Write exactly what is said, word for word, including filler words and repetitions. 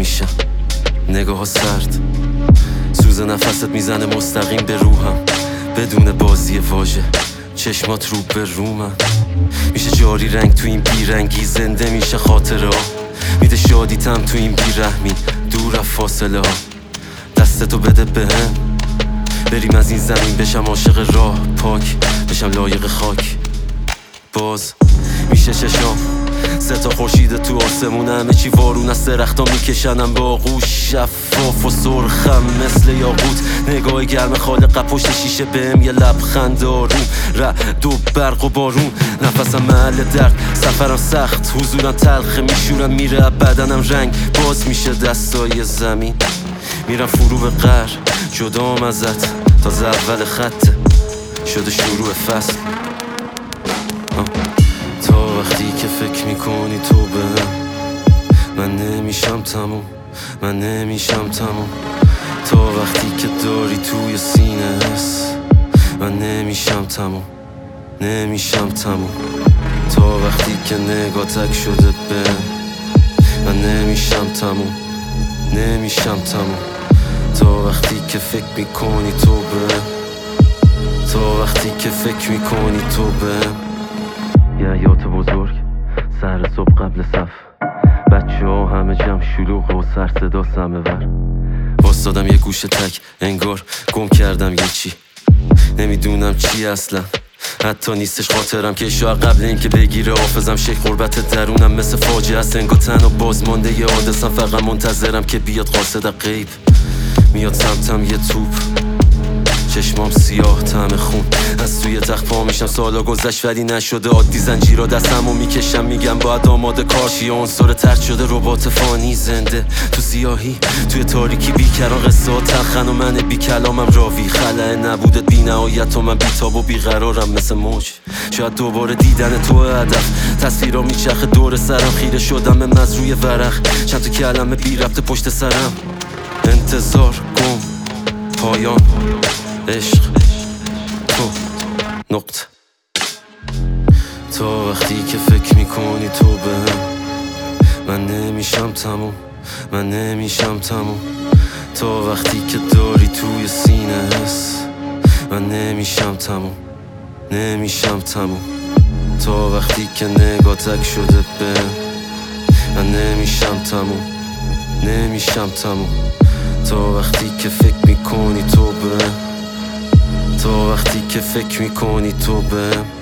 میشم، نگاه ها سرد، سوز نفست میزنه مستقیم به روحم، بدون بازی واژه چشمات رو به رومن. میشه جاری رنگ تو این بیرنگی، زنده میشه خاطره ها، میده شادیتم تو این بیرحمی، دور از فاصله ها. دستتو بده بهم، بریم از این زمین، بشم عاشق راه پاک، بشم لایق خاک. باز میشه چشام سه تا خورشید تو آسمون، همه چی وارون از درختا میکشنم با آغوش، شفاف و سرخم مثل یاقوت. نگاه گرم خالق پشت شیشه بهم یه لبخند آروم، رعد و برق و بارون. نفسم محل درد، سفرم سخت، حضورم تلخه، میشورم میره بدنم رنگ. باز میشه دستای زمین، میرم فرو به قهر، جدام ازت تازه اول خطه، شده شروع فصل. تا وقتی که فکر میکنی تو بهم، من نمیشم تموم، من نمیشم تموم. تا وقتی که داری توی سینه هست، من نمیشم تموم، نمیشم تموم. تا وقتی که نگاه تک شده بهم، من نمیشم تموم، نمیشم تموم. تا وقتی که فکر میکنی تو بهم، تا وقتی که فکر میکنی تو بهم. یه حیات بزرگ سر صبح قبل صف، بچه ها همه جمع شلوغ و سر صدا سمور. واسدادم یه گوشه تک، انگار گم کردم یه چی، نمیدونم چی اصلا، حتی نیستش خاطرم که شاید قبل این که بگیره حافظم. شک غربت درونم مثل فاجعه است، انگار تنها بازمانده یه حادثم، فقط منتظرم که بیاد قاصد غیب. میاد سمتم یه توپ، چشمام سیاه طعم خون، از توی تخت پا میشم. سالا گذشت ولی نشده عادی، زنجیرا دستمو میکشم، میگم باید آماده کارشی. عنصر ترد شده ربات فانی، زنده تو سیاهی، توی تاریکی بیکران. قصه ها تلخن و من بی کلامم راوی، خلأ نبودت بی نهایت و من بیتاب و بیقرارم مثل موج. شاید دوباره دیدن تو هدف، تصویرا میچرخه دور سرم، خیره شدم به مزروی ورق، چند تا کلمه بی ربط پشت سرم. انتظار گم پایان، عشق تو نقطه. تا وقتی که فکر میکنی تو بهم، من نمیشم تموم، من نمیشم تموم. تا وقتی که داری توی سینه هست، من نمیشم تموم، نمیشم تموم. تا وقتی که نگاه تک شده بهم، من نمیشم تموم، نمیشم تموم. تا وقتی که فکر میکنی تو بهم، تا وقتی که فکر میکنی تو بهم.